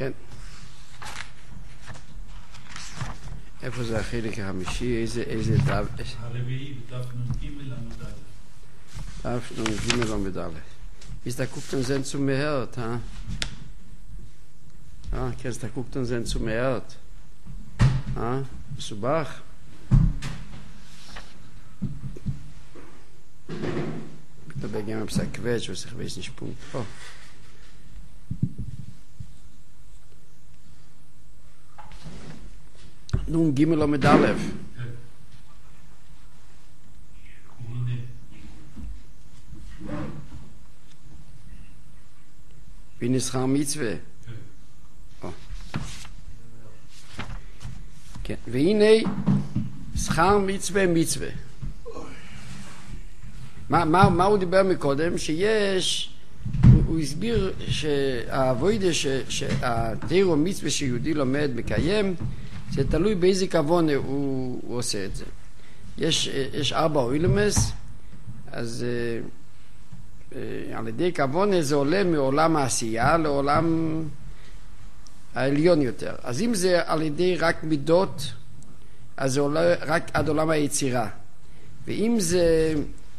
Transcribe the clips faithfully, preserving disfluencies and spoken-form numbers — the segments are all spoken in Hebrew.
כן. איפה זה החלק החמישי? איזה, איזה דף? הרביעי, דף נ"ג עמוד א'. דף נ"ג עמוד א'. Ist da guckt uns denn zum Herd, ha? Ah, kennst da guckt uns denn zum Herd. Ah, מסובך. dabei gehen wir ein bisschen quetsch, was ich weiß nicht, Punkt. Oh. Nun gehen wir mit Aleph. bin es Char Mitzvah. Oh. כן, והנה שכר מצווה מצווה. מה, מה, מה הוא דיבר מקודם? שיש, הוא, הוא הסביר שהעבודה, שהתירו מצווה שיהודי לומד מקיים, זה תלוי באיזה כוון הוא, הוא עושה את זה. יש, יש ארבע אוילמס, אז אה, על ידי כוון זה עולה מעולם העשייה לעולם העליון יותר. אז אם זה על ידי רק מידות, אז זה עולה רק עד עולם היצירה. ואם זה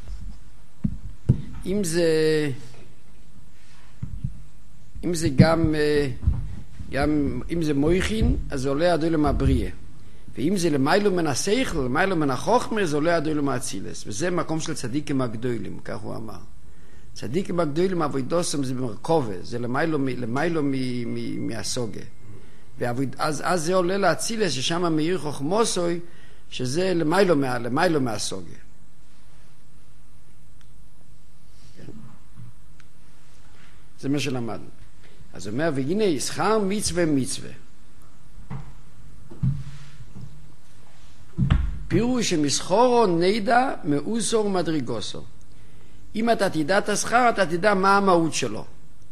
אם זה אם זה גם גם אם זה מויכין, אז זה עולה עד עולם הבריאה. ואם זה למיילו מן השכל, למיילו מן החוכמה, זה עולה עד עולם האצילס. וזה מקום של צדיקים הגדולים, כך הוא אמר. צדיקים הגדולים עבודוסם זה במרכובה, זה למיילו, למיילו מהסוגה. ואז אז זה עולה לאצילס, ששם מאיר חוכמוסוי, שזה למיילו, למיילו מהסוגה. זה מה שלמדנו. אז הוא אומר, והנה, שכר מצווה מצווה. פירוש שמסחורו נדע מאוסור מדרגוסו. אם אתה תדע את השכר, אתה תדע מה המהות שלו.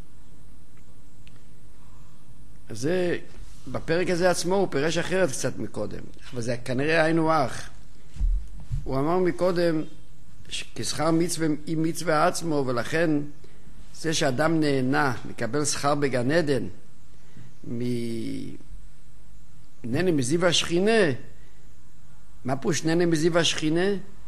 אז זה, בפרק הזה עצמו הוא פירש אחרת קצת מקודם, אבל זה כנראה היינו אח. הוא אמר מקודם, כשכר מצווה עם מצווה עצמו, ולכן זה שאדם נהנה, מקבל שכר בגן עדן, נהנה מזיו השכינה, מה פירוש נהנה מזיו השכינה?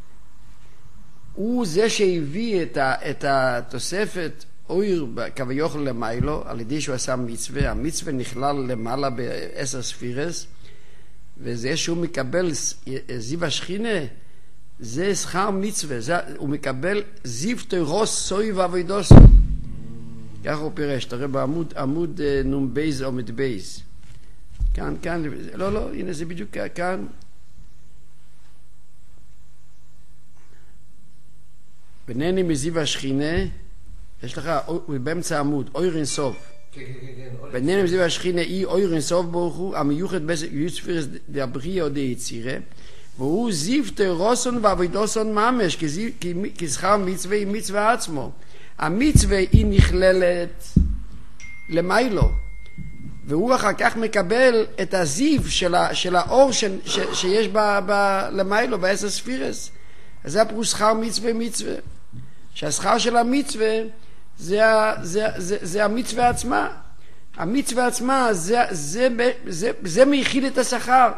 הוא זה שהביא את, ה, את התוספת אויר כביוכל למיילו, על ידי שהוא עשה מצווה. המצווה נכלל למעלה בעשר ספירס, וזה שהוא מקבל זיו השכינה, זה שכר מצווה. זה, הוא מקבל זיו תירוס סוי ועבודוסו. ככה הוא פירש, תראה בעמוד עמוד נום בייז עומד בייז. כאן, כאן, לא, לא, הנה זה בדיוק כאן. ונהנה מזיו השכינה, יש לך באמצע העמוד, אויר אינסוף. כן, כן, כן. ונהנה מזיו השכינה, אי אויר אינסוף ברוך הוא, המיוחד ביוספירס דבריאה או דיצירה, והוא זיו תירוסון ועבודוסון ממש, כשכר מצווה היא מצווה עצמו. המצווה היא נכללת למיילו, והוא אחר כך מקבל את הזיו של, ה, של האור ש, ש, שיש ב, ב, למיילו, בעשר ספירס. אז זה הפירוש שכר מצווה מצווה. שהשכר של המצווה זה, זה, זה, זה המצווה עצמה. המצווה עצמה זה, זה, זה, זה מייחיד את השכר.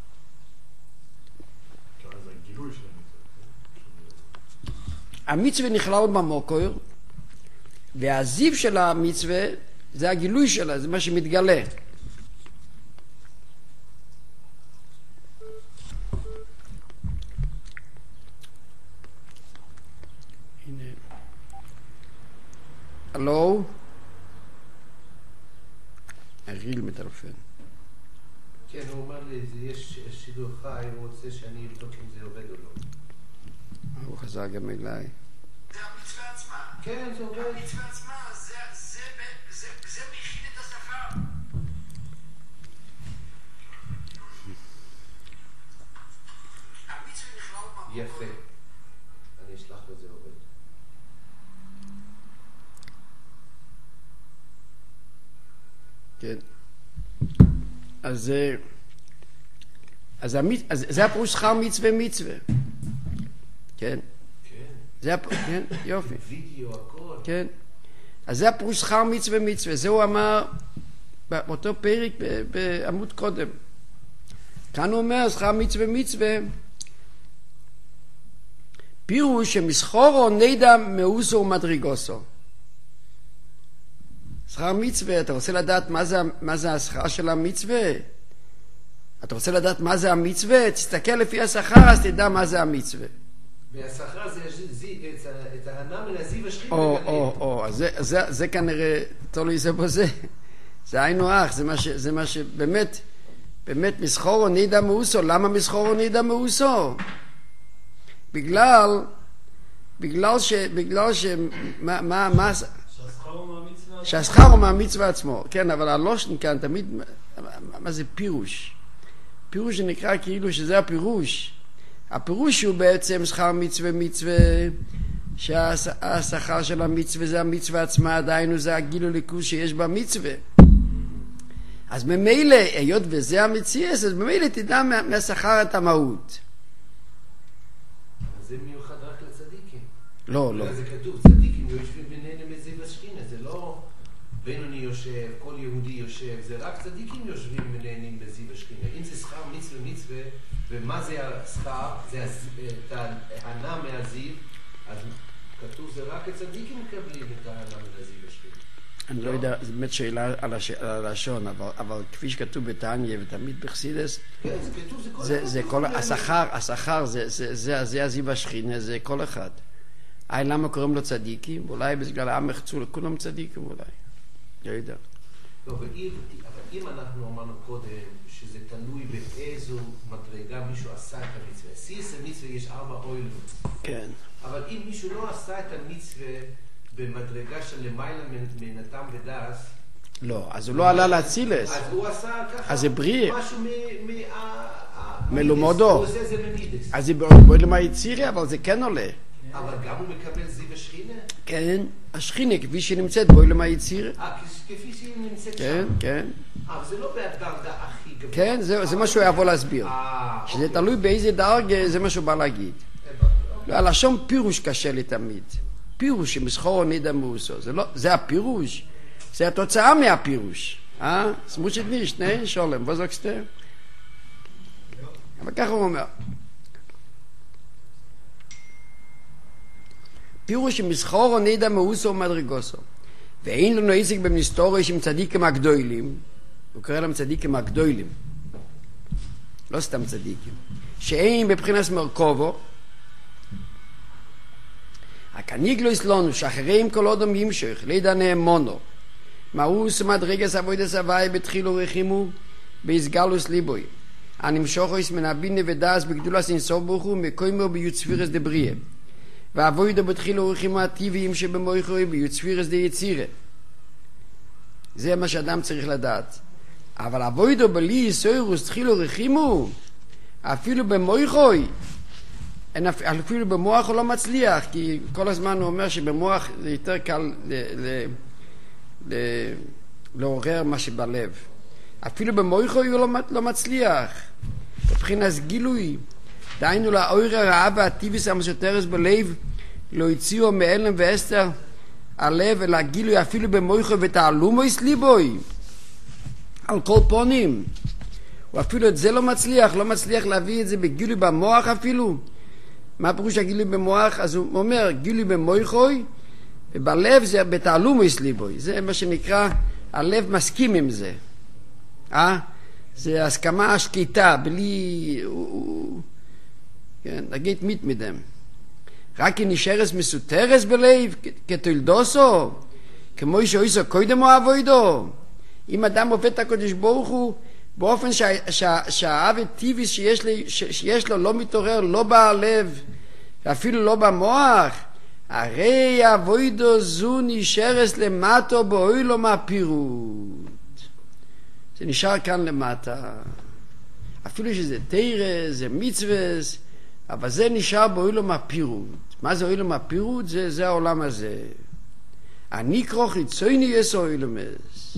המצווה נכלל במוקר, והזיו של המצווה זה הגילוי שלה, זה מה שמתגלה. הלו? הריל מטלפן. כן, הוא אומר לי, יש שידור חי, הוא רוצה שאני אבדוק אם זה עובד או לא. הוא חזר גם אליי. זה המצווה עצמה. כן, זה עובד. המצווה עצמה, זה, זה, זה, זה מכין את השכר. המצווה נכלל במקום. יפה. אני אשלח לו זה עובד. כן. אז אז אז זה הפירוש שכר מצווה מצווה. כן. כן. זה כן, יופי. וידאו הכל. כן. אז זה הפירוש שכר מצווה מצווה. זה הוא אמר באותו פרק בעמוד קודם. כאן הוא אומר, שכר מצווה מצווה, פירוש שמסחורו נדע מאוסו ומדרגוסו. שכר מצווה, אתה רוצה לדעת מה זה, מה זה השכר של המצווה? אתה רוצה לדעת מה זה המצווה? תסתכל לפי השכר, אז תדע מה זה המצווה. והשכר זה את ההנה מן הזיו השכין. או, או, או, אז זה, זה, זה כנראה, תלוי זה בזה. זה היינו אח, זה מה ש, זה מה שבאמת, באמת מסחורו נדע מאוסו. למה מסחורו נדע מאוסו? בגלל, בגלל ש, בגלל ש, מה, מה, מה, שהשכר הוא מהמצווה. שהשכר הוא מהמצווה עצמו. כן, אבל הלושן כאן תמיד, מה זה פירוש? פירוש שנקרא כאילו שזה הפירוש. הפירוש הוא בעצם שכר מצווה מצווה, שהשכר של המצווה זה המצווה עצמה, עדיין זה הגילוי ליכוז שיש במצווה. אז ממילא, היות וזה המציאס, אז ממילא תדע מהשכר את המהות. אבל זה מיוחד רק לצדיקים. לא, לא. זה כתוב, צדיקים יושבים בינינו מזיו השכינה, זה לא בינוני יושב, כל יהודי יושב, זה רק צדיקים יושבים ונהנים בזיו השכינה. אם זה שכר מצווה מצווה, ומה זה השכר? זה את ההנה מהזיו, אז כתוב זה רק הצדיקים מקבלים את ההנה מהזיו השכינה. אני לא יודע, זו באמת שאלה על הלשון, אבל כפי שכתוב בתניא ותמיד בחסידות, כן, זה כתוב, זה כל זה, זה כל, השכר, השכר, זה, זה, זה, זה הזיו השכינה, זה כל אחד. היי, למה קוראים לו צדיקים? אולי בגלל העם יחצו לכולם צדיקים, אולי. לא יודע. לא, אבל אם, אבל אם אנחנו אמרנו קודם שזה תלוי באיזו מדרגה מישהו עשה את המצווה. סיס המצווה יש ארבע אוילות. כן. אבל אם מישהו לא עשה את המצווה במדרגה של למעלה מן התם ודס, לא, אז הוא לא עלה להצילס. אז הוא עשה ככה אז זה בריא. משהו מ... מלומדו. הוא עושה זה ממידס. אז זה בואי למה יצירי, אבל זה כן עולה. אבל גם הוא מקבל זיו השכינה? כן, השכינה כפי שהיא נמצאת בואי למה יצירי. אה, כפי שהיא נמצאת שם. כן, כן. אבל זה לא בדרגה הכי גבוהה. כן, זה, זה מה שהוא יבוא להסביר. אה, שזה תלוי באיזה דרגה, זה מה שהוא בא להגיד. לא, הלשון פירוש קשה לי תמיד. פירוש שמסחורו נדע מאוסו. זה לא, זה הפירוש. זה התוצאה מהפירוש. אה? סמושת נישט, נה? שולם, בוא זוגסטה. אבל ככה הוא אומר. פירוש שמסחורו נדע מאוסו ומדרגוסו. ואין לנו עסק במסתורש עם צדיקים הגדולים. הוא קורא להם צדיקים הגדולים. לא סתם צדיקים. שאין בבחינס מרכובו. הכניגלו יסלונו שאחריהם כל אדם ימשך לידע נאמונו. מאוס מדרגס אבוידס הוואי בתחילו רחימו בהסגלוס ליבוי. הנמשוכויס מן הבינה ודאס בגדולס אינסוף ברוך הוא מקוימו ביוצפירס דבריה. ואבוידו בתחילו רחימו הטבעיים שבמויכוי ביוצפירס דיצירה. זה מה שאדם צריך לדעת. אבל אבוידו בלי יסוירוס תחילו רחימו אפילו במויכוי אפילו במוח הוא לא מצליח, כי כל הזמן הוא אומר שבמוח זה יותר קל ל, ל, ל, לעורר מה שבלב. אפילו במוח הוא לא, לא מצליח. בבחינת גילוי, דהיינו לאור הרעה והטיביס המסותרס בלב, לא הציעו מאלם ואסתר הלב, אלא גילוי אפילו במוח ותעלומו יסליבוי. על כל פונים. הוא אפילו את זה לא מצליח, לא מצליח להביא את זה בגילוי במוח אפילו. מה פירוש הגילוי במוח? אז הוא אומר, גילוי במויכוי, ובלב זה בתעלומו יסליבוי. זה מה שנקרא, הלב מסכים עם זה. אה? זה הסכמה השקיטה, בלי... כן, נגיד מתמידם. רק אם נשארס מסותרס בלב, כתולדוסו, כמו שאויסו קודם או אבוידו. אם אדם עובד את הקודש ברוך הוא, באופן שהאהב טיביס שיש, שיש לו לא מתעורר, לא בלב, ואפילו לא במוח, הרי אבוידו זו נשארס למטו באוי לו מהפירוט. זה נשאר כאן למטה. אפילו שזה תירס, זה מצווס, אבל זה נשאר באוי לו מהפירוט. מה זה אוי לו מהפירוט? זה, זה העולם הזה. הניקרו חיצוני יש אוי לו מס.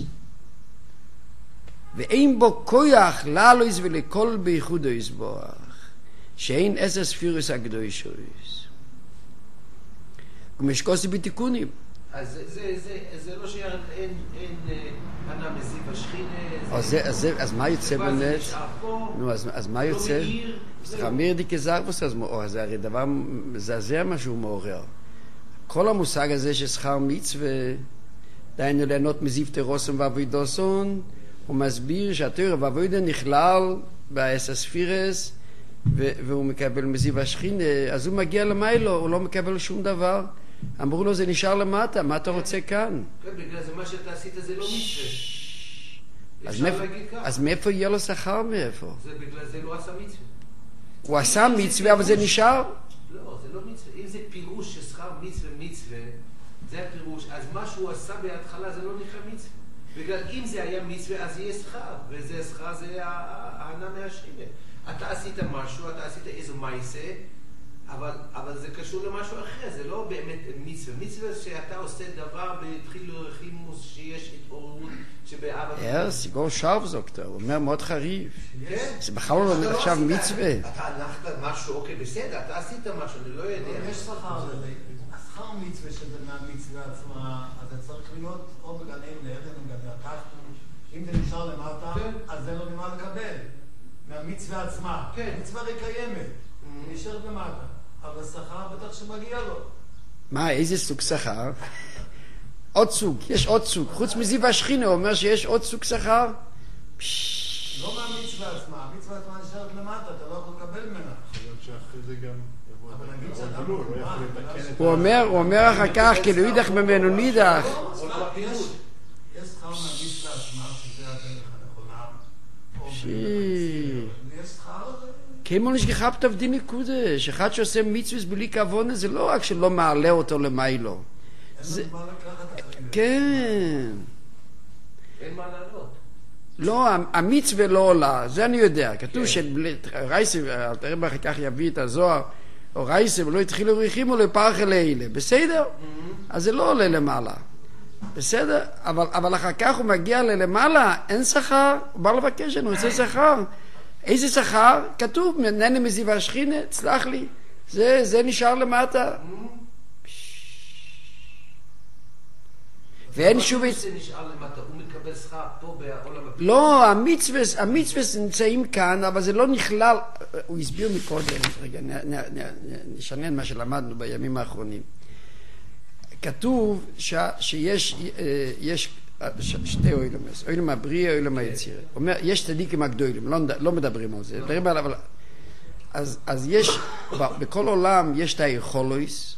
ואין בו כוח לעלויס ולכל בייחודו יסבוח, שאין עשר ספירוס הקדושוס. ומשקוסי בתיקונים, אז זה, זה, זה, זה לא שאין אין, אין, ענה מזיו השכינה. אז, זה, אז, זה, אז מה יוצא זה באמת? נשאר פה, נו, אז, אז מה לא יוצא? מאיר, זה לא. חמיר די כזרבוס, אז מאור, זה הרי דבר מזעזע מה שהוא מעורר. כל המושג הזה ששכר מצווה, דיינו ליהנות מזיו תרוסון ואבוידוסון, הוא מסביר שהתורה ואבוידה נכלל באסספירס, והוא מקבל מזיו השכינה, אז הוא מגיע למיילו, הוא לא מקבל שום דבר. אמרו לו, זה נשאר למטה, מה אתה רוצה כאן? כן, בגלל זה מה שאתה עשית זה לא מצווה. אז אפשר מאיפה, להגיד ככה. אז מאיפה יהיה לו שכר מאיפה? זה בגלל זה לא עשה מצווה. הוא עשה מצווה, אבל זה נשאר? לא, זה לא מצווה. אם זה פירוש ששכר מצווה מצווה, זה הפירוש. אז מה שהוא עשה בהתחלה זה לא נקרא מצווה. בגלל אם זה היה מצווה, אז יהיה שכר. וזה שכר, זה הענה מהשכינה. אתה עשית משהו, אתה עשית איזה מעשה, אבל, אבל זה קשור למשהו אחר, זה לא באמת מצווה. מצווה שאתה עושה דבר בתחילו חימוס שיש התעוררות שבאבא... אה, סיגור שרב זוקטר, הוא אומר מאוד חריף. כן? זה בכלל לא אומר עכשיו מצווה. אתה הלכת משהו, אוקיי, בסדר, אתה עשית משהו, אני לא יודע. יש שכר לזה. השכר מצווה שזה מהמצווה עצמה, אז זה צריך להיות או בגן עדן, עדן או בגן התחתון. אם זה נשאר למטה, אז זה לא ממה לקבל. מהמצווה עצמה. כן. המצווה הרי קיימת. היא נשארת למטה. אבל השכר בטח שמגיע לו. מה, איזה סוג שכר? עוד סוג, יש עוד סוג. חוץ מזיו השכינה, הוא אומר שיש עוד סוג שכר. לא מהמצווה עצמה. המצווה עצמה נשארת למטה, אתה לא יכול לקבל ממנה. יכול להיות שאחרי זה גם יבוא אבל נגיד את שאתה הגלול, הוא יכול לתקן את הוא אומר, הוא אומר אחר כך, כאילו אידך ממנו נידך. יש שכר מהמצווה עצמה, שזה הדרך הנכונה. שי. יש שכר לזה? כמו נשגחה בתבדיני קודש, אחד שעושה מצווה בלי כוונה, זה לא רק שלא מעלה אותו למיילו. אין לו מה לקחת אחרים. כן. אין מה לענות. לא, המצווה לא עולה, זה אני יודע. כתוב שרייסה, תראה אחר כך יביא את הזוהר, או רייסה, ולא התחילו ריחימו לפרח אלה אלה. בסדר? אז זה לא עולה למעלה. בסדר? אבל, אבל אחר כך הוא מגיע ללמעלה, אין שכר, הוא בא לבקש, אני רוצה שכר. איזה שכר? כתוב, נהנה מזיו השכינה, תסלח לי. זה, זה נשאר למטה. ואין שוב... זה נשאר למטה, הוא מקבל שכר פה בעולם הפנימי. לא, המצווה, המצווה נמצאים כאן, אבל זה לא נכלל. הוא הסביר מקודם, רגע, נשנן מה שלמדנו בימים האחרונים. כתוב ש, שיש יש, ש, שתי אוילמס, אוילם הבריא, אוילם היצירה. אומר, יש צדיקים הגדולים, לא, לא מדברים על זה, מדברים על, אבל... אז, אז יש, בכל עולם יש את היכולויס,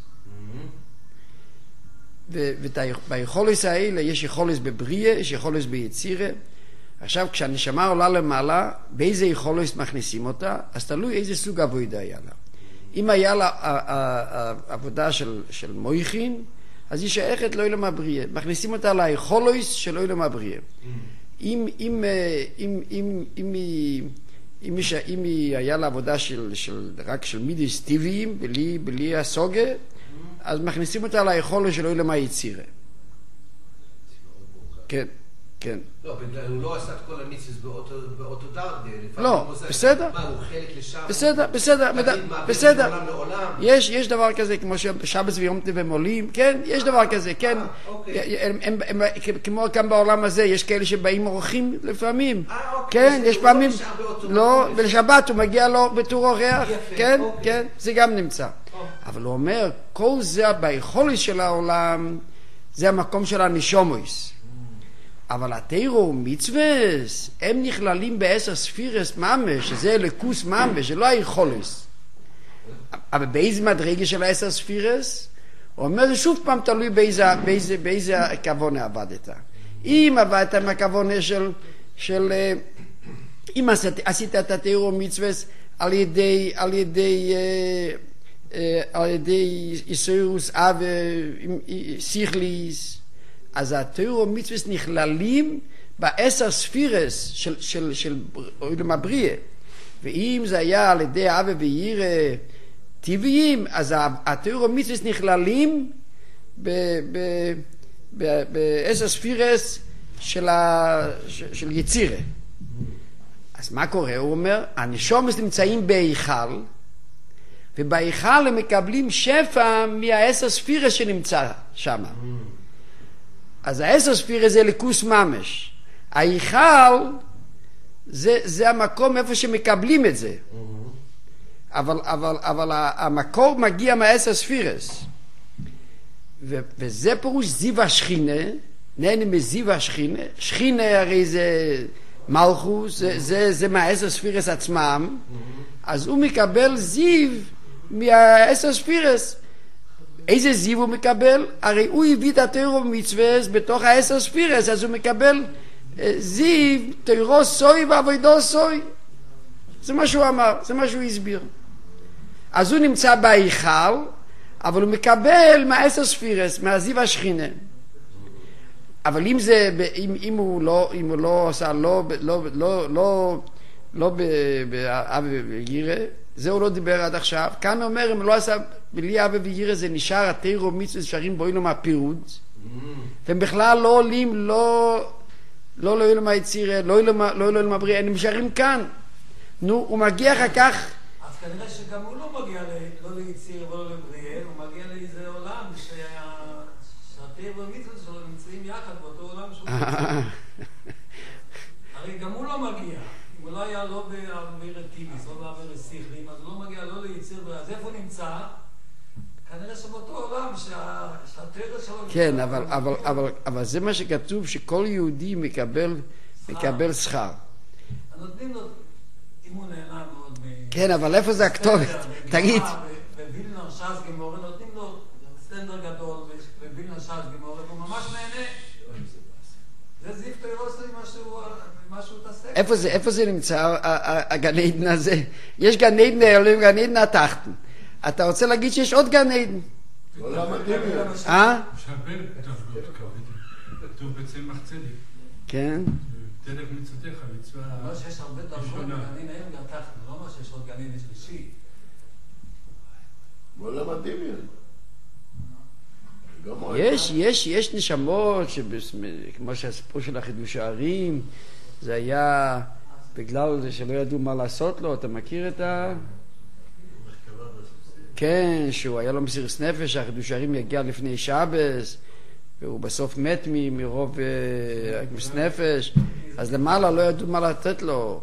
וביכולויס האלה יש יכולויס בבריא, יש יכולויס ביצירה. עכשיו, כשהנשמה עולה למעלה, באיזה יכולויס מכניסים אותה, אז תלוי איזה סוג עבודה היה לה. אם היה לה עבודה של, של מויכין, אז היא שייכת לאוילם הבריא. מכניסים אותה ליכולויס של אוילם הבריא. אם, אם, אם, אם, אם היא... אם היא, אם היא היה לה עבודה של, של, רק של מידיס טבעיים, בלי, בלי הסוגה, אז מכניסים אותה ליכולת של אוילם היצירה. כן, כן. לא, בגלל הוא לא עשה את כל המצוות באותו דרגה. לא, בסדר. מה, הוא חלק לשם? בסדר, בסדר, בסדר. יש, יש דבר כזה, כמו שבס ויום טבע עולים, כן, יש דבר כזה, כן. כמו כאן בעולם הזה, יש כאלה שבאים אורחים לפעמים. כן, יש פעמים, לא, ולשבת הוא מגיע לו בתור אורח, כן, כן, זה גם נמצא. אבל הוא אומר, כל זה ביכולת של העולם, זה המקום של הנשומוס. אבל התירו מצווס, הם נכללים בעשר ספירס ממש, שזה לקוס ממש, זה לא היכולס. אבל באיזה מדרגה של העשר ספירס? הוא אומר, זה שוב פעם תלוי באיזה, באיזה, באיזה כוונה עבדת. אם עבדת עם הכוונה של, של, אם עשית, עשית את התירו מצווס על ידי, על ידי, על ידי איסורוס אב, סיכליס, אז התיאור מצווס נכללים בעשר ספירס של, של, של אוילם הבריא. ואם זה היה על ידי אבא וירא טבעיים, אז התיאור מצווס נכללים בעשר ספירס של, ה, של יצירה. אז מה קורה? הוא אומר, הנשומות נמצאים בהיכל, ובהיכל הם מקבלים שפע מהעשר ספירס שנמצא שם. אז העשר ספירה זה ליכוס ממש. ההיכל זה, זה המקום איפה שמקבלים את זה. אבל, אבל, אבל המקור מגיע מהעשר ספירס. ו, וזה פירוש זיו השכינה, נהנה מזיו השכינה. שכינה הרי זה מלכוס, זה, זה, זה מהעשר ספירס עצמם. אז הוא מקבל זיו מהעשר ספירס. איזה זיו הוא מקבל? הרי הוא הביא את התורה ומצווה בתוך העשר ספירס, אז הוא מקבל זיו, תורה סוי ועבודה סוי. זה מה שהוא אמר, זה מה שהוא הסביר. אז הוא נמצא בהיכל, אבל הוא מקבל מהעשר ספירס, מהזיו השכינה. אבל אם זה, אם, אם הוא לא, אם הוא לא עושה, לא, לא, לא, לא, לא באב וירא, זה הוא לא דיבר עד עכשיו. כאן אומר, אם לא עשה בלי אב וירא, זה נשאר התורה ומצווה נשארים בו אילום הפירוד. והם בכלל לא עולים, לא, לא לא אילום היצירה, לא אילום, לא אילום הבריאה, הם נשארים כאן. נו, הוא מגיע אחר כך. אז כנראה שגם הוא לא מגיע לא ליציר ולא לבריאה, הוא מגיע לאיזה עולם שהתורה ומצווה שלו נמצאים יחד באותו עולם שהוא נמצא. הרי גם הוא לא מגיע. אם הוא לא היה לא בעביר טיביס, לא בעביר סיכלים, אז הוא לא מגיע לא ליציר ולא. אז איפה הוא נמצא? כנראה שבאותו עולם שהתורה שלו נמצא. כן, אבל, אבל, אבל, אבל זה מה שכתוב, שכל יהודי מקבל, מקבל שכר. נותנים לו, אם הוא נהנה מאוד מ... כן, אבל איפה זה הכתובת? תגיד. בווילנה ש"ס גמורה נותנים לו סטנדר גדול, בווילנה ש"ס גמורה, והוא ממש נהנה. זה זיו תוירוסי מה שהוא תעשה. איפה זה, איפה זה נמצא, הגן עדן הזה? יש גן עדן העליון, גן עדן התחתון. אתה רוצה להגיד שיש עוד גן עדן? עולם הדמיון. אה? שבל, כתוב בצמח צדק. כן. צדק מצוותיך, מצווה... לא שיש הרבה דרגות בגן עדן היום גם תחתון, לא אומר שיש עוד גן עדן שלישי. עולם הדמיון. יש, יש, יש נשמות, כמו שהסיפור של החידוש הערים, זה היה בגלל זה שלא ידעו מה לעשות לו. אתה מכיר את ה... כן, שהוא היה לו מסירות נפש, החידוש הערים יגיע לפני שבס, והוא בסוף מת מרוב מסירות נפש, אז למעלה לא ידעו מה לתת לו.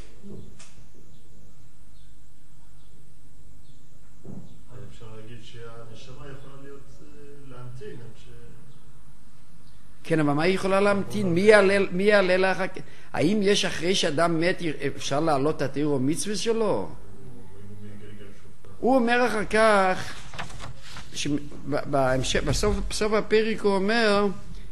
אפשר להגיד שהנשמה יכולה להיות להמתין. כן, אבל מה היא יכולה להמתין? מי יעלה לאחר? האם יש אחרי שאדם מת אפשר להעלות את התורה ומצווה שלו? הוא אומר אחר כך, בהמשך, בסוף, בסוף הפרק הוא אומר,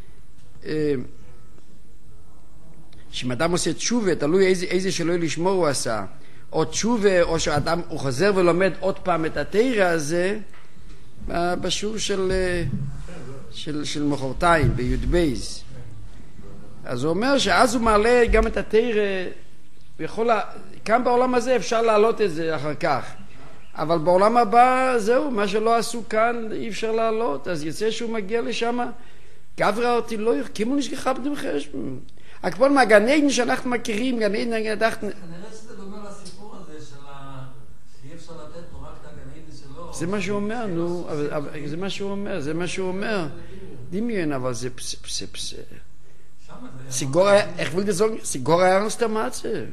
שאם אדם עושה תשובה, תלוי איזה, איזה שלא לשמור הוא עשה, או תשובה, או שאדם הוא חוזר ולומד עוד פעם את התורה הזה, בשיעור של, של, של מחרתיים, בי"ד בייז. אז הוא אומר שאז הוא מעלה גם את התורה, ויכול, כאן בעולם הזה אפשר להעלות את זה אחר כך. אבל בעולם הבא, זהו, מה שלא עשו כאן, אי אפשר לעלות, אז יצא שהוא מגיע לשם, גברא אותי לא יחכימו נשגחה בדם חשבון. הכבוד מהגן עדן שאנחנו מכירים, גן עדן, גן עדן. כנראה שזה דומה לסיפור הזה, שאי אפשר לתת לו רק את הגן עדן שלו. זה מה שהוא אומר, נו, זה מה שהוא אומר, זה מה שהוא אומר. דמיין, אבל זה פס, פס, פס. סיגור, איך will das sagen? סיגור ernst der Matze.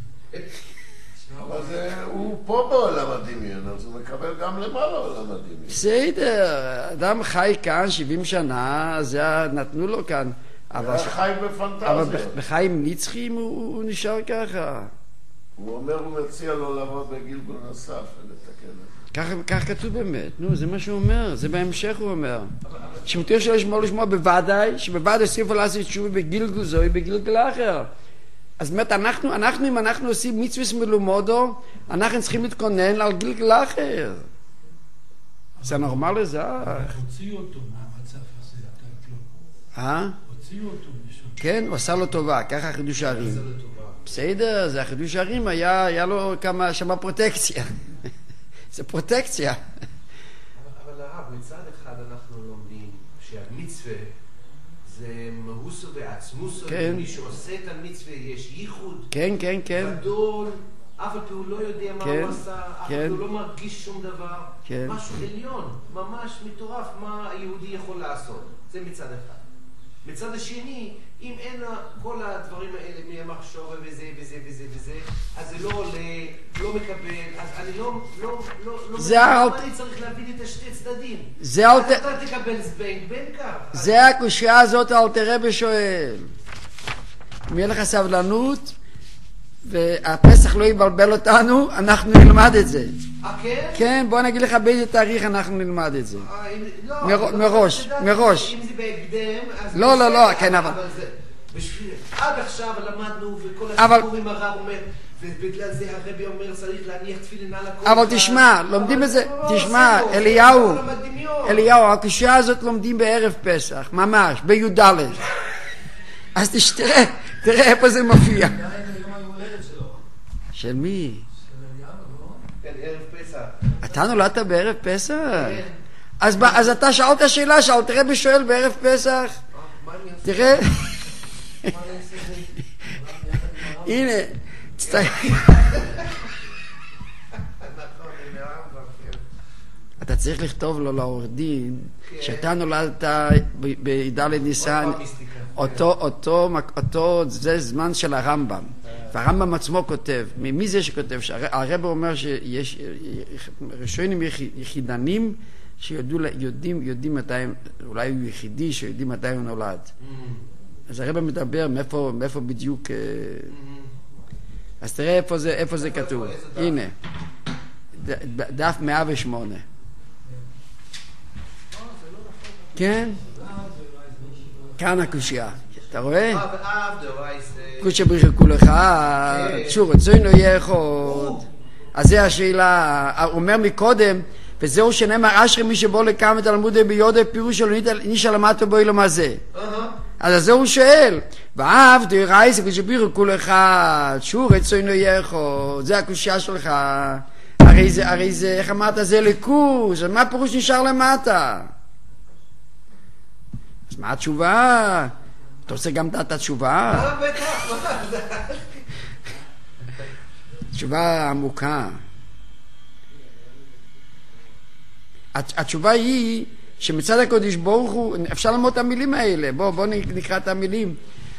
אבל הוא פה בעולם הדמיון, אז הוא מקבל גם למעלה עולם הדמיון. בסדר, אדם חי כאן שבעים שנה, זה נתנו לו כאן. הוא חי בפנטזיה. אבל בחיים נצחיים הוא נשאר ככה. הוא אומר, הוא מציע לו לבוא בגלגול נוסף ולתקן את זה. כך כתוב באמת, נו, זה מה שהוא אומר, זה בהמשך הוא אומר. שמותר שלא לשמוע לשמוע בוודאי, שבוודאי סיפור לעשות תשובה בגלגול זוהי בגלגול אחר. אז באמת, אנחנו, אנחנו, אם אנחנו עושים מצווה מלומדו, אנחנו צריכים להתכונן על גלגול אחר. זה נורמלי, זה... הוציאו אותו מהמצב הזה, אתה לא. אה? הוציאו אותו משהו. כן, הוא עשה לו טובה, ככה החידוש הערים. בסדר, זה החידוש הערים, היה, היה לו כמה, שמה פרוטקציה. זה פרוטקציה. אבל הרב, מצד אחד אנחנו לומדים שהמצווה זה מהוסו ועצמוסו, כן. מי שעושה את המצווה יש ייחוד כן, כן, כן. גדול, אף על פי הוא לא יודע מה כן, הוא עשה, אף על כן. פי הוא לא מרגיש שום דבר, כן. משהו עליון, ממש מטורף מה היהודי יכול לעשות, זה מצד אחד. מצד השני, אם אין כל הדברים האלה מהמחשוב וזה וזה וזה וזה, אז זה לא עולה, לא מקבל, אז אני לא, לא, לא, לא מבין למה אני צריך להבין את השתי צדדים. זה אז אתה תקבל זבנג בין כך. זה הקושיה הזאת אלתר רבי שואל. אם יהיה לך סבלנות, והפסח לא יבלבל אותנו, אנחנו נלמד את זה. אה, כן? כן, בוא נגיד לך באיזה תאריך אנחנו נלמד את זה. מראש, מראש. אם זה בהקדם, אז... לא, לא, לא, כן, אבל... בשביל... עד עכשיו למדנו, וכל הסיפורים הרב אומר, ובגלל זה הרבי אומר, צריך להניח תפילין על הכל. אבל תשמע, לומדים את זה, תשמע, אליהו, אליהו, הקושיה הזאת לומדים בערב פסח, ממש, בי"ד. אז תראה, תראה איפה זה מופיע. של מי? כן, ערב פסח. אתה נולדת בערב פסח? אז, אז אתה שאלת שאלה, שאל תראה בשואל בערב פסח. תראה. הנה. אתה צריך לכתוב לו לעורך דין שאתה נולדת בי"ד ניסן, אותו, אותו, אותו, זה זמן של הרמב"ם. והרמב"ם עצמו כותב, מי זה שכותב? הרב אומר שיש ראשונים יחידנים שיודעים, יודעים מתי, אולי הוא יחידי שיודעים מתי הוא נולד. אז הרב מדבר מאיפה, מאיפה בדיוק, אז תראה איפה זה, איפה זה כתוב. הנה, דף מאה ושמונה. כן? כאן הקושיה. אתה רואה? קודשא בריך כולך, שור רצונו יחוד. אז זה השאלה, הוא אומר מקודם, וזהו שנאמר אשרי מי שבוא לכאן ותלמודי ביודע פירוש שלו נישא למטו בו אילו מה זה. אז זה הוא שואל, ואהב דרייס קודשא בריך כולך, שור רצונו יחוד, זה הקושיה שלך. הרי זה, הרי זה, איך אמרת, זה ליכוז, מה פירוש נשאר למטה? אז מה התשובה? אתה רוצה גם דעת התשובה? אה, בטח, תשובה עמוקה. התשובה היא שמצד הקודש ברוך הוא, אפשר ללמוד את המילים האלה, בוא, בוא נקרא את המילים.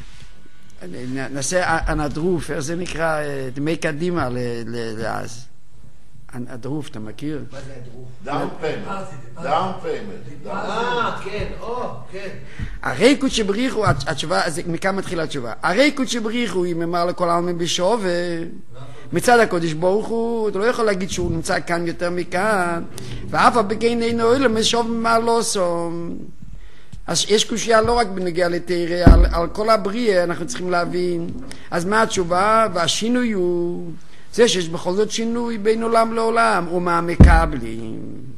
נעשה הנדרוף, איך זה נקרא? דמי קדימה לאז. הדרוף, אתה מכיר? מה זה הדרוף? דאון פיימנט. דאון פיימנט. אה, כן, או, כן. הרי קודשא בריך הוא, התשובה, מכאן מתחילה התשובה. הרי קודשא בריך הוא, אם אמר לכל העלמין בשווה, מצד הקודש ברוך הוא, אתה לא יכול להגיד שהוא נמצא כאן יותר מכאן, ואף הבגין אינו אוהלם, משוב מה לא סום. אז יש קושיה לא רק בנגיע לתרא, על, על כל הבריאה אנחנו צריכים להבין. אז מה התשובה? והשינוי הוא... זה שיש בכל זאת שינוי בין עולם לעולם, ומה מקבלים.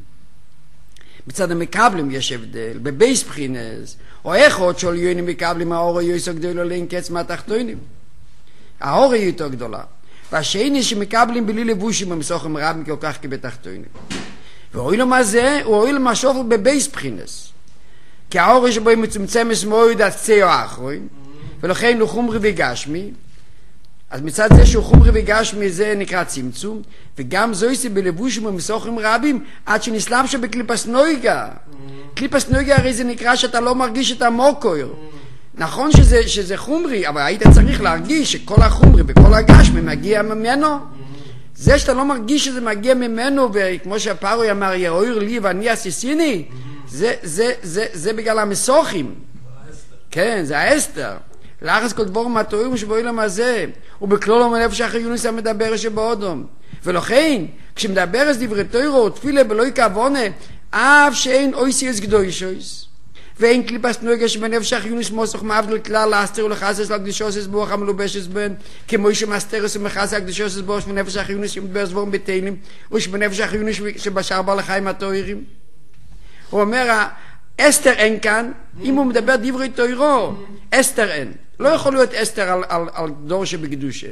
מצד המקבלים יש הבדל, בבייס בחינס, או איך עוד שול יוינים מקבלים, האור יויסו גדולו לאין קץ מהתחתונים. האור היא יותר גדולה. והשני שמקבלים בלי לבושים במסוכים רבים כל כך כבתחתונים. ואוי לו מה זה? הוא אוי לו מה שופר בבייס בחינס. כי האור שבו היא מצומצמת מועד עד קצה או האחרון, ולכן הוא חומרי וגשמי, אז מצד זה שהוא חומרי וגשמי זה נקרא צמצום, וגם זו יש בלבושים במסוכים רבים, עד שנסלם שבקליפס נויגה. קליפס נויגה הרי זה נקרא שאתה לא מרגיש את המוקויר. נכון שזה, שזה חומרי, אבל היית צריך להרגיש שכל החומרי וכל הגשמי מגיע ממנו. זה שאתה לא מרגיש שזה מגיע ממנו, וכמו שהפרוי אמר, יאויר לי ואני אסיסיני, זה, זה, זה, זה בגלל המסוכים. כן, זה האסתר. לאחס כל דבור מטועים שבאילם הזה, ובכלול המנפש אחרי יונס המדבר שבאודום. ולכן, כשמדבר את דברי תוירו, תפילה בלוי כוונה, אף שאין אויסיוס גדוישויס, ואין קליפס נויגה שבנפש אחרי יונס מוסוך מעבדל כלל להסתר ולחסס לקדישוסס בוח המלובשס בן, כמו שמסתרס ומחסס לקדישוסס בוח שבנפש אחרי יונס שמדבר זבור בתילים, ושבנפש אחרי יונס שבשאר בעל החיים התוירים. הוא אומר, אסתר אין כאן, אם הוא מדבר דברי תוירו, אסתר אין. לא יכול להיות אסתר על, על, על דור שבקדושה.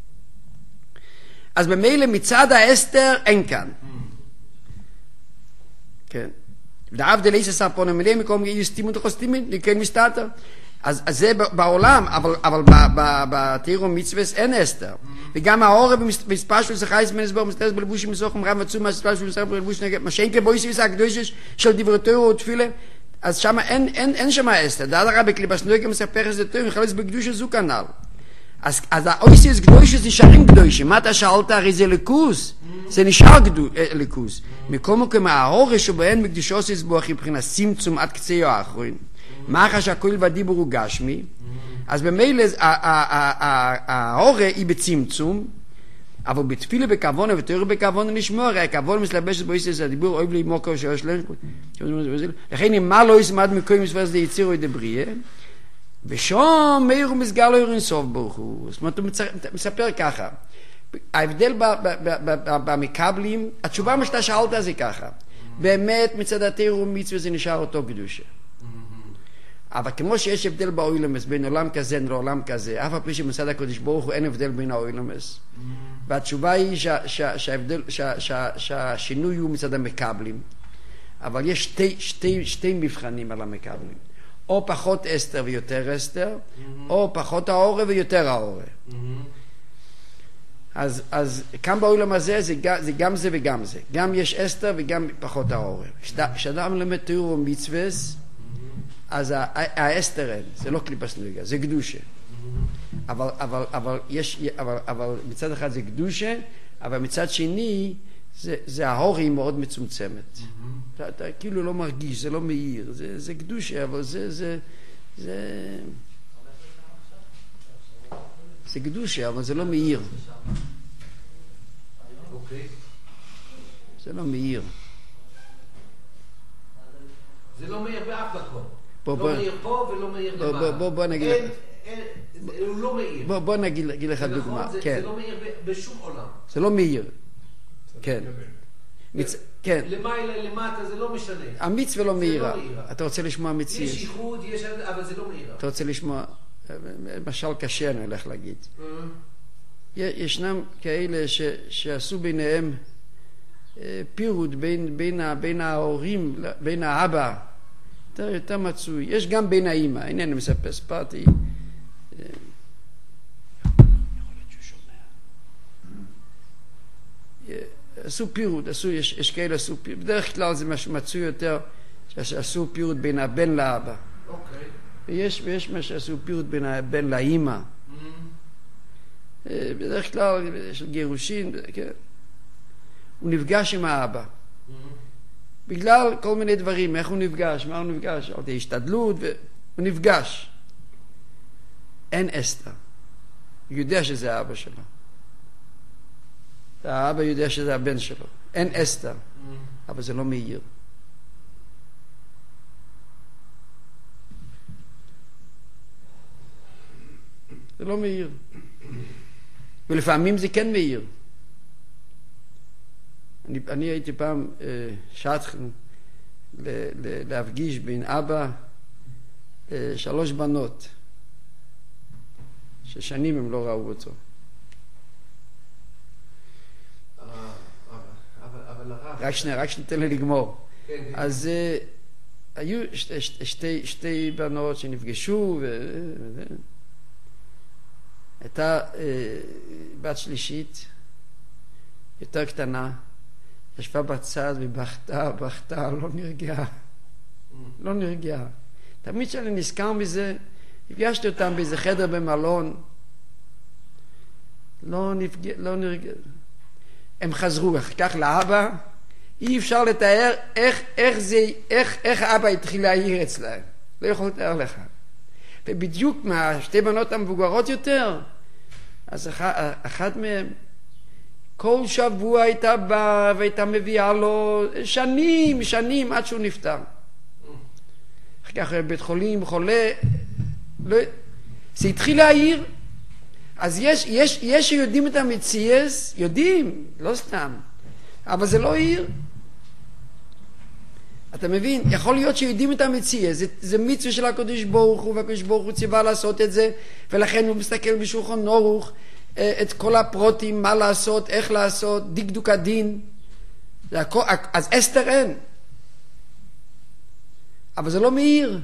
אז במילא מצד האסתר אין כאן. כן. דאב דלייס ספון מלא מקום יסתימו תחסתימים, לכן מסתתר. אז, אז זה בעולם, אבל, אבל בתירו מצווס אין אסתר. וגם האור במספר של שחייס מנסבור, מסתרס בלבושים מסוכם רב מצום, מספר של שחייס בלבוש נגד, מה שאין כבויסיס הקדושש של דברי תורה ותפילה, אז שם אין, אין, אין שם אסתר. דעת הרב בקליפס נויגה מספר את זה טוב, מחלץ בקדושה זו כנ"ל. אז, אז האויסיס קדושה נשארים קדושים. מה אתה שאלת? הרי זה ליכוס. זה נשאר ליכוס. מכל מקום, ההורש שבהן מקדושו אוסיס בו אחי מבחינת צמצום עד קצה האחרון. מה אחר שהכל בדיבור הוא גשמי? אז במילא ההורה היא בצמצום, אבל בתפילה בכוונה ותיאור בכוונה לשמוע, הרי הכוונה מסלבשת בו איסס הדיבור, אוהב לי מוקר שיש להם, לכן אם מה לא יסמד מקוים מספרס די יצירו את דבריה, ושום מאיר ומסגר לא ירין סוף ברוך הוא. זאת אומרת, הוא מספר ככה, ההבדל במקבלים, התשובה מה שאתה שאלת זה ככה, באמת מצד התיאור ומצווה זה נשאר אותו קדושה. אבל כמו שיש הבדל באוילמס בין עולם כזה לעולם כזה, אף הפי שמצד הקודש ברוך הוא אין הבדל בין האוילמס. והתשובה היא שההבדל, שהשינוי הוא מצד המקבלים. אבל יש שתי, שתי, שתי מבחנים על המקבלים. או פחות אסתר ויותר אסתר, או פחות האורה ויותר האורה. אז, אז כאן באוילם הזה זה, זה גם זה וגם זה. גם יש אסתר וגם פחות האורה. כשאדם למד תיאור ומצווס, אז האסתר אין, זה לא קליפס נויגה, זה קדושה. אבל, אבל, אבל, יש, אבל, אבל מצד אחד זה קדושה, אבל מצד שני, זה, זה ההורי מאוד מצומצמת. אתה, אתה כאילו לא מרגיש, זה לא מאיר, זה, זה קדושה, אבל זה, זה, זה, זה קדושה, אבל זה לא מאיר. זה לא מאיר. זה לא מאיר באף מקום. בוא, לא בוא, מאיר פה ולא מאיר בוא, למעלה. בוא, בוא, בוא נגיד אין, לך. אין, הוא לא מאיר. בוא, בוא נגיד, נגיד לך זה דוגמה. נכון, זה, כן. זה לא מאיר ב- בשום עולם. זה לא מאיר. כן. מצ... כן. למעלה, למטה, זה לא משנה. המצווה לא מאירה. לא מאירה. אתה רוצה לשמוע מציאות? יש ייחוד, יש... אבל זה לא מאירה. אתה רוצה לשמוע, משל קשה אני הולך להגיד. ישנם כאלה ש... שעשו ביניהם פירוד בין, בין, ה... בין ההורים, בין האבא. יותר, יותר מצוי. יש גם בין האמא. הנה אני מספר, ספרתי. עשו פירוד, עשו, יש, יש כאלה עשו פירוד. בדרך כלל זה מצוי יותר, שעשו פירוד בין הבן לאבא. אוקיי. ויש, ויש מה שעשו פירוד בין הבן לאמא. Mm-hmm. בדרך כלל, יש גירושין, כן. הוא נפגש עם האבא. Mm-hmm. בגלל כל מיני דברים, איך הוא נפגש, מה הוא נפגש, על די השתדלות, והוא נפגש. אין אסתר. הוא יודע שזה האבא שלו. האבא יודע שזה הבן שלו. אין אסתר. Mm. אבל זה לא מאיר. זה לא מאיר. ולפעמים זה כן מאיר. אני, אני הייתי פעם אה, שטחן ל, ל, להפגיש בין אבא אה, שלוש בנות ששנים הם לא ראו אותו. רק שנייה, רק שניתן לי לגמור. כן, כן. אז uh, היו שתי, שתי, שתי בנות שנפגשו, ו... הייתה uh, בת שלישית, יותר קטנה, ישבה בצד ובכתה, בכתה, לא נרגעה. לא נרגעה. תמיד שאני נזכר מזה, הפגשתי אותם באיזה חדר במלון, לא, נפג... לא נרגעה. הם חזרו, כך לאבא, אי אפשר לתאר איך, איך זה, איך, איך האבא התחיל להעיר אצלהם. לא יכול לתאר לך. ובדיוק מהשתי בנות המבוגרות יותר, אז אחת, אחת מהן, כל שבוע הייתה באה והייתה מביאה לו שנים, שנים עד שהוא נפטר. אחר כך בבית חולים, חולה, לא, זה התחיל להעיר. אז יש, יש, יש שיודעים את המציאס, יודעים, לא סתם, אבל זה לא עיר. אתה מבין? יכול להיות שיודעים את המציאס, זה, זה מצווה של הקדוש ברוך הוא, והקדוש ברוך הוא ציווה לעשות את זה, ולכן הוא מסתכל בשולחן ערוך את כל הפרוטים, מה לעשות, איך לעשות, דקדוק הדין. הכל, אז אסתר אין. אבל זה לא מאיר.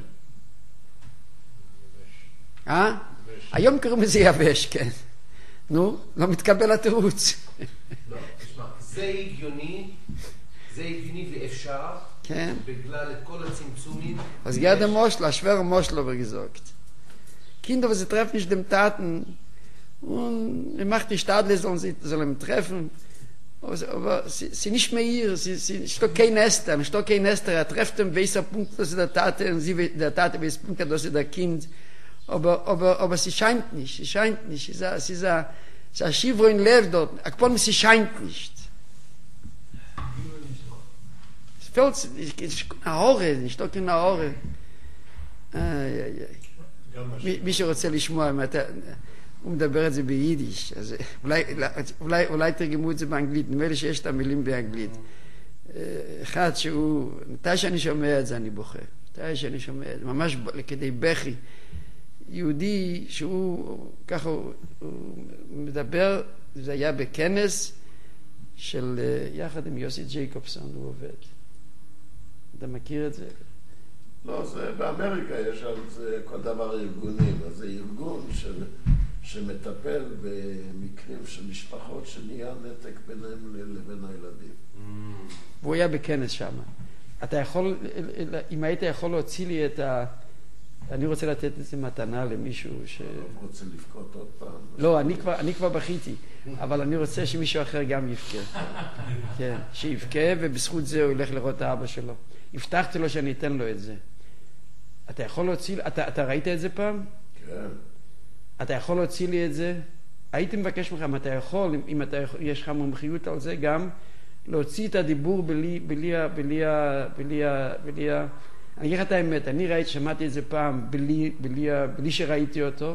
אה? היום קוראים לזה יבש, כן. נו, לא מתקבל התירוץ. לא, תשמע, זה הגיוני, זה הגיוני ואפשר, כן. בגלל את כל הצמצומים. Was geht der Moschler, schwerer Moschler, wie gesagt. Kinder, sie treffen nicht dem Taten, und er macht die Stadle, sollen sie sollen treffen, aber, aber sie, sie nicht mehr hier, sie, sie steht kein Nester, steht kein Nester, er trifft den weißen Punkt, dass sie der Tate, und sie der Tate weiß Punkt, dass sie der Kind, aber, aber, aber sie scheint nicht, sie scheint nicht, sie sagt, sie sagt, sie sagt, sie wollen leben dort, aber sie scheint nicht. Es fällt, ich, ich, eine Hore, ich stehe in eine Hore. Ai, ai, ai. מי שרוצה לשמוע, הוא מדבר את זה ביידיש, אז אולי, אולי, אולי תרגמו את זה באנגלית, נראה לי שיש את המילים באנגלית. אחד שהוא, מתי שאני שומע את זה אני בוכה, מתי שאני שומע את זה, ממש כדי בכי. יהודי שהוא, ככה הוא, הוא מדבר, זה היה בכנס של, יחד עם יוסי ג'ייקובסון, הוא עובד. אתה מכיר את זה? לא, זה באמריקה יש על זה כל דבר ארגונים, אז זה ארגון של, שמטפל במקרים של משפחות שנהיה נתק ביניהם לבין הילדים. והוא היה בכנס שם. אתה יכול, אם היית יכול להוציא לי את ה... אני רוצה לתת איזה מתנה למישהו ש... לא רוצה לבכות עוד פעם. לא, אני כבר, אני כבר בכיתי, אבל אני רוצה שמישהו אחר גם יבכה. כן, שיבכה, ובזכות זה הוא ילך לראות את האבא שלו. הבטחתי לו שאני אתן לו את זה. אתה יכול להוציא, אתה, אתה ראית את זה פעם? כן. אתה יכול להוציא לי את זה? הייתי מבקש ממך, אם אתה יכול, אם אתה יכול, יש לך מומחיות על זה, גם להוציא את הדיבור בלי, בלי, בלי, בלי, בלי, אני אגיד לך את האמת, אני ראיתי, שמעתי את זה פעם, בלי, בלי, בלי שראיתי אותו,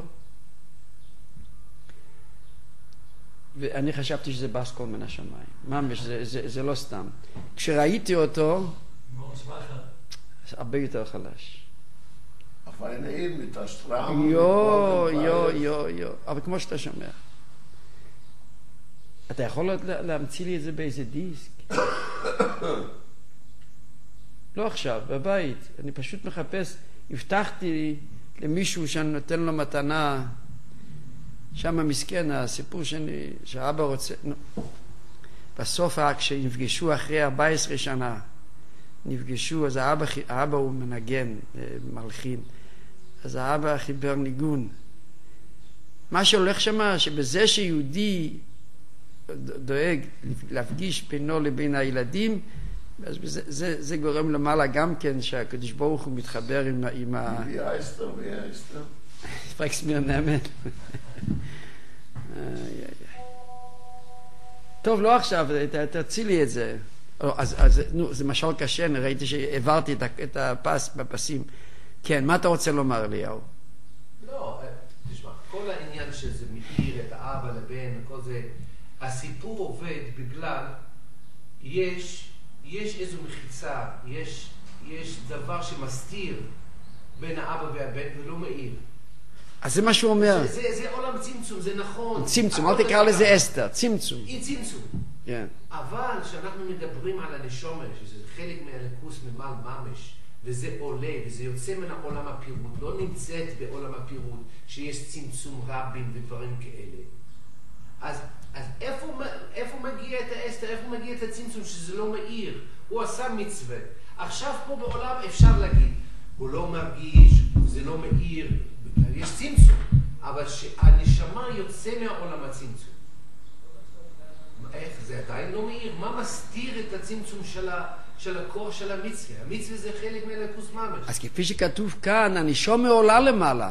ואני חשבתי שזה באסקול מן השמיים. ממש, זה, זה, זה לא סתם. כשראיתי אותו, זה הרבה יותר חלש. הפיינאים מתשטרם. יו, יו, יו, יו. אבל כמו שאתה שומע. אתה יכול להמציא לי את זה באיזה דיסק? לא עכשיו, בבית. אני פשוט מחפש, הבטחתי למישהו שאני נותן לו מתנה, שם מסכן, הסיפור שאני, שהאבא רוצה, נו. בסוף, כשנפגשו אחרי ארבע עשרה שנה, נפגשו, אז האבא, האבא הוא מנגן, מלחין, אז האבא חיבר ניגון. מה שהולך שם, שבזה שיהודי דואג להפגיש בינו לבין הילדים, אז זה, זה, זה גורם למעלה גם כן, שהקדוש ברוך הוא מתחבר עם, עם ה... wie heißt er, wie heißt er? fragst mir נאמן. טוב, לא עכשיו, תציל לי את זה. אז, אז נו, זה משל קשה, אני ראיתי שהעברתי את, את הפס בפסים. כן, מה אתה רוצה לומר לי, יאו? לא, תשמע, כל העניין שזה מאיר את האבא לבן, כל זה, הסיפור עובד בגלל, יש, יש איזו מחיצה, יש, יש דבר שמסתיר בין האבא והבן ולא מאיר. אז זה מה שהוא אומר. זה, זה, זה עולם צמצום, זה נכון. צמצום, אל תקרא לזה אסתר, צמצום. היא צמצום. כן. אבל כשאנחנו מדברים על הנשומר, שזה חלק מהלכוס ממעל ממש, וזה עולה, וזה יוצא מן העולם הפירוט, לא נמצאת בעולם הפירוט, שיש צמצום רבים ודברים כאלה. אז, אז איפה, איפה מגיע את האסתר, איפה מגיע את הצמצום, שזה לא מאיר? הוא עשה מצווה. עכשיו פה בעולם אפשר להגיד, הוא לא מרגיש, זה לא מאיר, יש צמצום, אבל שהנשמה יוצא מהעולם הצמצום. איך זה עדיין לא מאיר? מה מסתיר את הצמצום של, ה, של הקור של המצווה? המצווה זה חלק מהלכוס ממש. אז כפי שכתוב כאן, הנשמה עולה למעלה.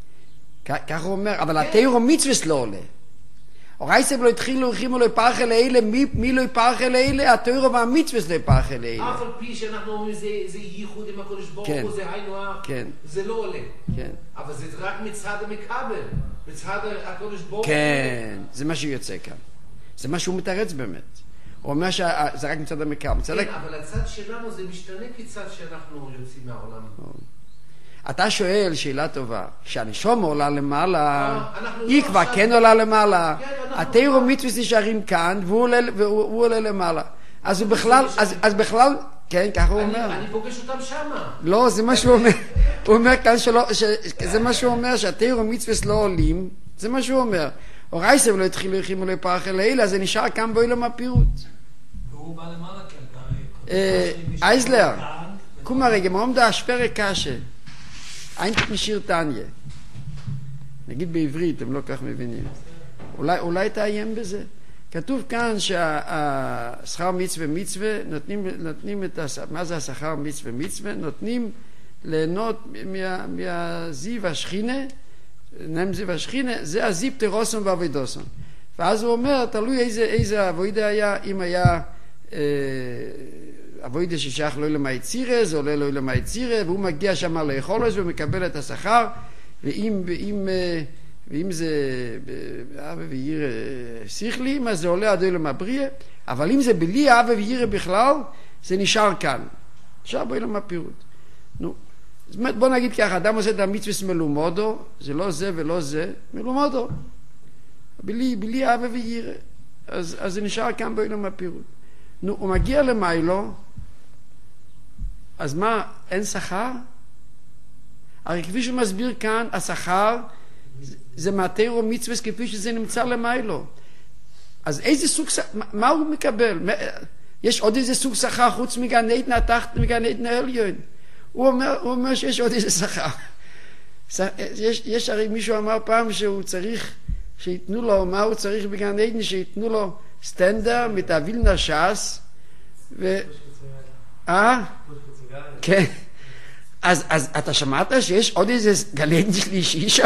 כך הוא אומר, אבל התורה מצווה לא עולה. הרייסב לא התחילו, הולכים לא יפרח אל אלה, מי, מי לא יפרח אל אלה? התורה והמצווה לא יפרח אל אלה. אף על פי שאנחנו אומרים, זה, זה ייחוד עם הקודש ברוך כן. הוא, זה היינו הך, כן. זה לא עולה. כן. אבל זה רק מצד המקבל, מצד הקודש ברוך כן, זה מה שיוצא כאן. זה מה שהוא מתרץ באמת. הוא אומר שזה רק מצד המקבל. מצד... כן, אבל הצד שלנו זה משתנה כצד שאנחנו יוצאים מהעולם. אתה שואל שאלה טובה, כשהנשמה עולה למעלה, אנחנו היא לא כבר עכשיו- כן עולה למעלה, כן, אנחנו התורה לא- ומצוות נשארים כאן, והוא עולה, והוא, הוא עולה למעלה. אז הוא בכלל, אז, אז בכלל, כן, ככה הוא אני, אומר. אני פוגש אותם שמה. לא, זה מה שהוא אומר. הוא אומר כאן שלא, ש, זה מה שהוא אומר, שהתורה ומצוות לא עולים, זה מה שהוא אומר. הרייסב לא התחילו, הולכים ולא יפרח אל האלה, אז זה נשאר כאן בעולם הפירוט. והוא בא למעלה, כי הרי Äh, Eisler, guck mal רגע, warum da שפרה קשה? eigentlich משיר תניה. נגיד בעברית, הם לא כך מבינים. אולי, אולי תאיים בזה. כתוב כאן שהשכר מצווה מצווה, נותנים, נותנים את הש... מה זה השכר מצווה מצווה? נותנים ליהנות מה, מהזיו השכינה, נם זיו השכינה, זה הזיו תרוסון ועבודוסון. ואז הוא אומר, תלוי איזה, איזה עבודה היה, אם היה אה, עבודה ששייך לא למאי צירה, זה עולה לא למאי צירה, והוא מגיע שם לאכול את זה ומקבל את השכר, ואם, ואם, ואם זה אבא וירא שכלים, אז זה עולה עד אילם הבריא, אבל אם זה בלי אבא וירא בכלל, זה נשאר כאן. נשאר באילם הפירוט. נו, זאת אומרת, בוא נגיד ככה, אדם עושה את המצווה מלומודו, זה לא זה ולא זה, מלומודו. בלי, בלי אבא וירא. אז, אז זה נשאר כאן באילם הפירוט. נו, הוא מגיע למיילו, אז מה, אין שכר? הרי כפי שהוא מסביר כאן, השכר זה מהתורה מצווה כפי שזה נמצא למיילו. אז איזה סוג שכר, מה הוא מקבל? יש עוד איזה סוג שכר חוץ מגן עדן התחת, מגן עדן העליון. הוא אומר, הוא אומר שיש עוד איזה שכר. יש, יש הרי מישהו אמר פעם שהוא צריך, שיתנו לו, מה הוא צריך בגן עדן? שיתנו לו סטנדר מתאווילנה ש"ס, ו... אה? כן. אז, אז אתה שמעת שיש עוד איזה גן עדן שלישי שם?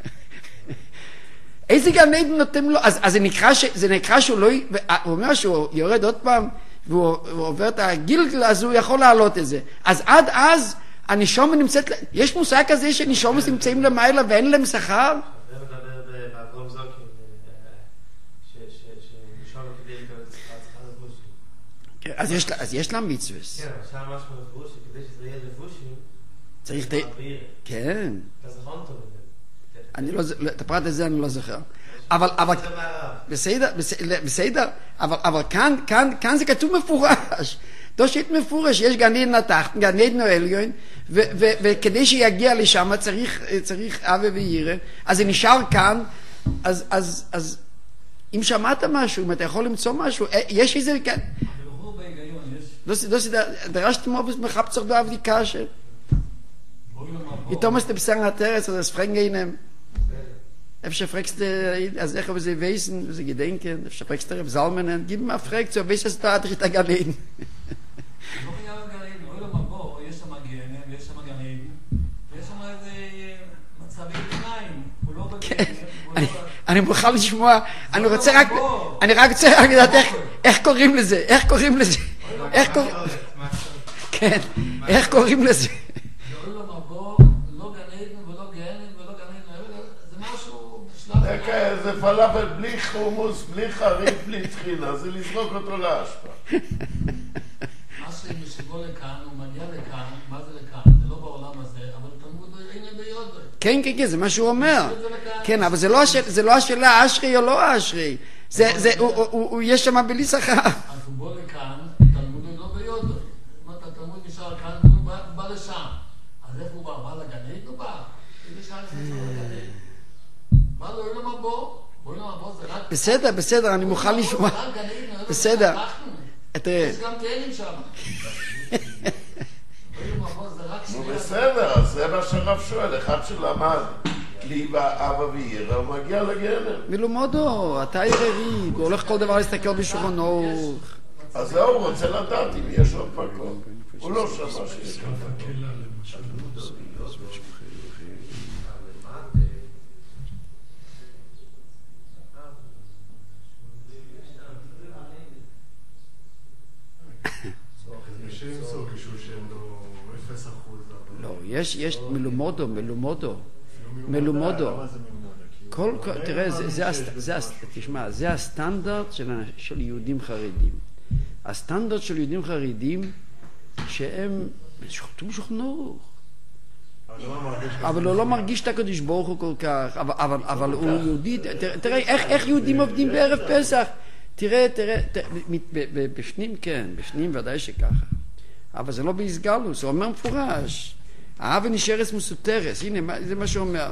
איזה גן עדן נותן לו? אז, אז זה נקרא, ש, זה נקרא שהוא לא... הוא אומר שהוא יורד עוד פעם, והוא עובר את הגילגל, אז הוא יכול לעלות את זה. אז עד אז, הנשומה נמצאת... יש מושג כזה שנשומה נמצאים למעלה ואין להם שכר? זה מדבר באברום זוקין, שנשומה כדי לקבל את השכר לבושים. אז יש לה מצווה. כן, עכשיו משהו לבוש, כדי שזה יהיה לבושים, צריך... כן. אתה זכרון טוב את זה. אני לא... את הפרט הזה אני לא זוכר. אבל... אבל... בסדר, בסדר. אבל, אבל כאן, כאן, כאן זה כתוב מפורש. דושית מפורש, יש גן עדן התחתון, גן עדן העליון, וכדי שיגיע לשם צריך, צריך אבא וירא. אז זה נשאר כאן, אז, אז, אז, אם שמעת משהו, אם אתה יכול למצוא משהו, יש איזה... ברור בהיגיון, יש... דושית, דרשת מובס מחפצר בעבדי קשה. איתו מסת בסן הטרס, אז פרנגיינם. אפשר פרקסט, אז איך זה וייסן, זה גדנקן, אפשר פרקסט הרב זלמנן, גיב מה פרקסט, so weiss es da, את הגן עדן. לא חייב גן עדן, אוי לו מבוא, יש שם גיהנם, ויש שם גן עדן, ויש שם איזה מצבי ביניים, הוא לא בגיהנם, אני מוכן לשמוע, אני רוצה רק, אני רק רוצה רק לדעת איך קוראים לזה, איך קוראים לזה, איך קוראים, כן, איך קוראים לזה. אוי לו מבוא, לא גן עדן ולא גיהנם ולא גן עדן, זה משהו בשלב... זה פלאפל בלי חומוס, בלי חריף, בלי טחינה, זה לזרוק אותו לאשפה. מה שמשבו לכאן, הוא מגיע לכאן, מה זה לכאן? זה לא בעולם הזה, אבל תלמוד הנה ביודו. כן, כן, כן, זה מה שהוא אומר. כן, אבל זה לא השאלה אשרי או לא אשרי. יש שם בלי שכר. אז הוא בוא לכאן, תלמוד לא ביודו. אם אתה תלמוד נשאר כאן, הוא בא לשם. אז איך הוא בא? בא לגן עדן הוא בא? איזה שעה זה נשאר לגן עדן? בא לו, אין לו מבוא. בואי לו מבוא, זה רק... בסדר, בסדר, אני מוכן לשמוע. בסדר. תראה. יש גם תהנים שם. נו בסדר, אז זה מה שהרב שואל, אחד שלמד ליבה, אבא וירא, הוא מגיע לגיהנם. מלומדו, אתה ערערי, הוא הולך כל דבר להסתכל בשולחן אורך. אז זהו, הוא רוצה לדעת אם יש עוד מקום. הוא לא שמע שיש עוד מקום. לא, יש, יש מלומדו, מלומדו, מלומדו. כל, תראה, זה, זה, תשמע, זה הסטנדרט של, של יהודים חרדים. הסטנדרט של יהודים חרדים שהם שוחטו שוכנו. אבל הוא לא מרגיש את הקדוש ברוך הוא כל כך, אבל, אבל, אבל הוא יהודי, תראה, איך, איך יהודים עובדים בערב פסח? תראה, תראה, בפנים כן, בפנים ודאי שככה. אבל זה לא בהסגלוס, הוא אומר מפורש. האבן נשארס מסותרס, הנה, זה מה שהוא אומר.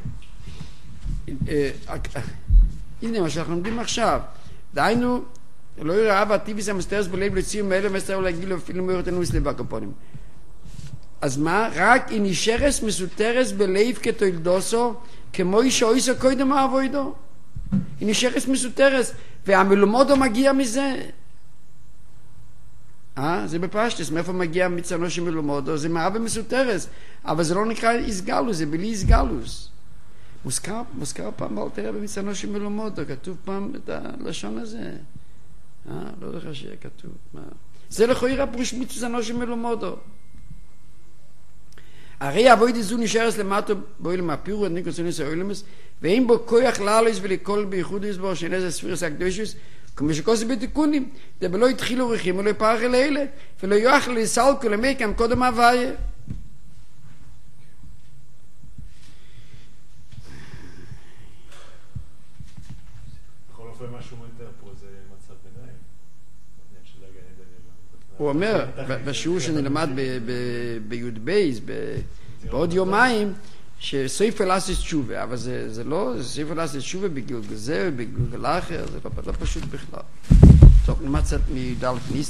הנה מה שאנחנו לומדים עכשיו. דהיינו, לא יראה והטיביס המסתרס בלב לציור מאלה מסתר להגיל אפילו מאורת הנוס לב הקופונים. אז מה? רק היא נשארס מסותרס בלב כתולדוסו כמו איש או איסו קודם העבודו. היא נשארס מסותרס והמלומודו מגיע מזה. אה? זה בפשטס, מאיפה מגיע מצנו שמלומודו? זה מאבא מסותרס, אבל זה לא נקרא איסגלוס, זה בלי איסגלוס. מוזכר, מוזכר פעם באלתר רבי מצנו שמלומודו, כתוב פעם את הלשון הזה. אה? לא יודע שיהיה כתוב. מה? זה לכאורה הפירוש מצנו שמלומודו. הרי אבוידי זו נשארס למטו באוילם הפירו, ניקו צונס האוילמס, ואין בו כוח לעלוס ולכל בייחוד יסבור שאין זה ספירס הקדושוס, כמו שכוסי בתיקונים, דבלא התחילו ריחים ולא יפרח אל אלה, ולא יוכל לסלקו למקם קודם הוויה. בכל אופן מה שהוא מתאר פה זה מצב ביניים. הוא אומר, בשיעור שנלמד ביוד בייס, בעוד יומיים, שסויפר לעשות תשובה, אבל זה, זה לא, זה סויפר לעשות תשובה בגלגל זה, בגלגל אחר, זה לא, לא פשוט בכלל. טוב, נלמד קצת מדלת ניס.